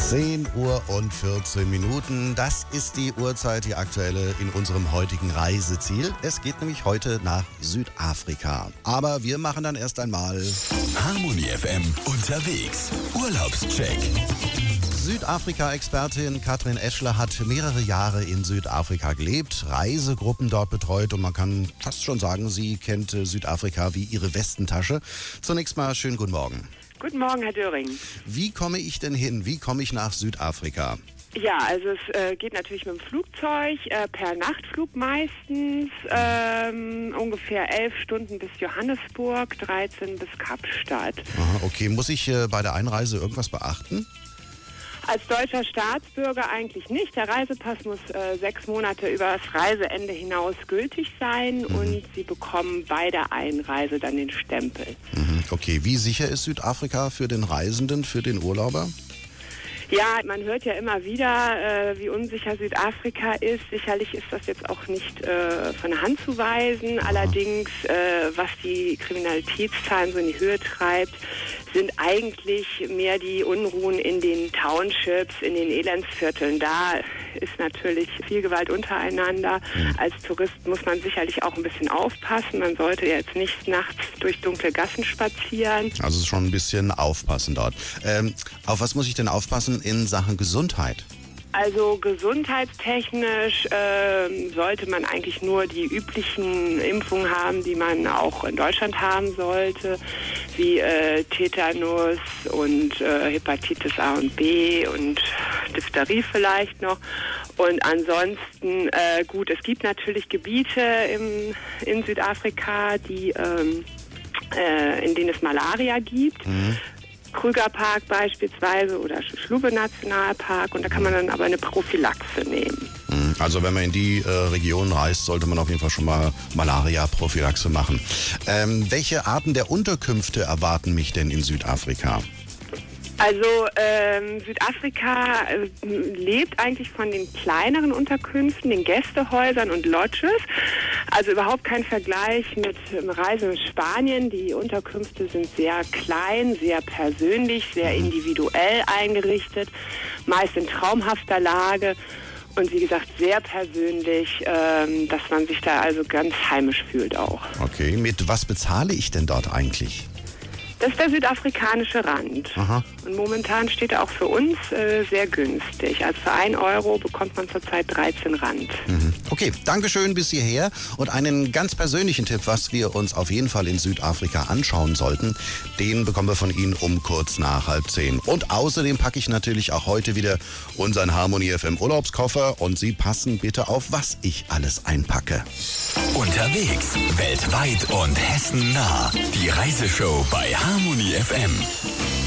10:14 Uhr. Das ist die Uhrzeit, die aktuelle in unserem heutigen Reiseziel. Es geht nämlich heute nach Südafrika. Aber wir machen dann erst einmal Harmony FM unterwegs. Urlaubscheck. Südafrika-Expertin Katrin Eschler hat mehrere Jahre in Südafrika gelebt, Reisegruppen dort betreut und man kann fast schon sagen, sie kennt Südafrika wie ihre Westentasche. Zunächst mal schönen guten Morgen. Guten Morgen, Herr Döring. Wie komme ich denn hin? Wie komme ich nach Südafrika? Ja, also es geht natürlich mit dem Flugzeug, per Nachtflug meistens, ungefähr 11 Stunden bis Johannesburg, 13 bis Kapstadt. Aha, okay, muss ich bei der Einreise irgendwas beachten? Als deutscher Staatsbürger eigentlich nicht. Der Reisepass muss 6 Monate über das Reiseende hinaus gültig sein und Sie bekommen bei der Einreise dann den Stempel. Okay, wie sicher ist Südafrika für den Reisenden, für den Urlauber? Ja, man hört ja immer wieder, wie unsicher Südafrika ist. Sicherlich ist das jetzt auch nicht von der Hand zu weisen. Allerdings, was die Kriminalitätszahlen so in die Höhe treibt, sind eigentlich mehr die Unruhen in den Townships, in den Elendsvierteln. Da ist natürlich viel Gewalt untereinander. Als Tourist muss man sicherlich auch ein bisschen aufpassen. Man sollte jetzt nicht nachts durch dunkle Gassen spazieren. Also schon ein bisschen aufpassen dort. Auf was muss ich denn aufpassen in Sachen Gesundheit? Also gesundheitstechnisch sollte man eigentlich nur die üblichen Impfungen haben, die man auch in Deutschland haben sollte, wie Tetanus und Hepatitis A und B und Diphtherie vielleicht noch. Und ansonsten, gut, es gibt natürlich Gebiete in Südafrika, die, in denen es Malaria gibt. Krügerpark beispielsweise oder Schlube-Nationalpark und da kann man dann aber eine Prophylaxe nehmen. Also wenn man in die Region reist, sollte man auf jeden Fall schon mal Malaria-Prophylaxe machen. Welche Arten der Unterkünfte erwarten mich denn in Südafrika? Also Südafrika lebt eigentlich von den kleineren Unterkünften, den Gästehäusern und Lodges. Also überhaupt kein Vergleich mit Reisen in Spanien. Die Unterkünfte sind sehr klein, sehr persönlich, sehr individuell eingerichtet, meist in traumhafter Lage. Und wie gesagt, sehr persönlich, dass man sich da also ganz heimisch fühlt auch. Okay, mit was bezahle ich denn dort eigentlich? Das ist der südafrikanische Rand. Aha. Und momentan steht er auch für uns sehr günstig. Also für 1 Euro bekommt man zurzeit 13 Rand. Okay, Dankeschön bis hierher. Und einen ganz persönlichen Tipp, was wir uns auf jeden Fall in Südafrika anschauen sollten, den bekommen wir von Ihnen um kurz nach 9:30. Und außerdem packe ich natürlich auch heute wieder unseren Harmony FM Urlaubskoffer. Und Sie passen bitte auf, was ich alles einpacke. Unterwegs, weltweit und hessennah. Die Reiseshow bei Harmony FM.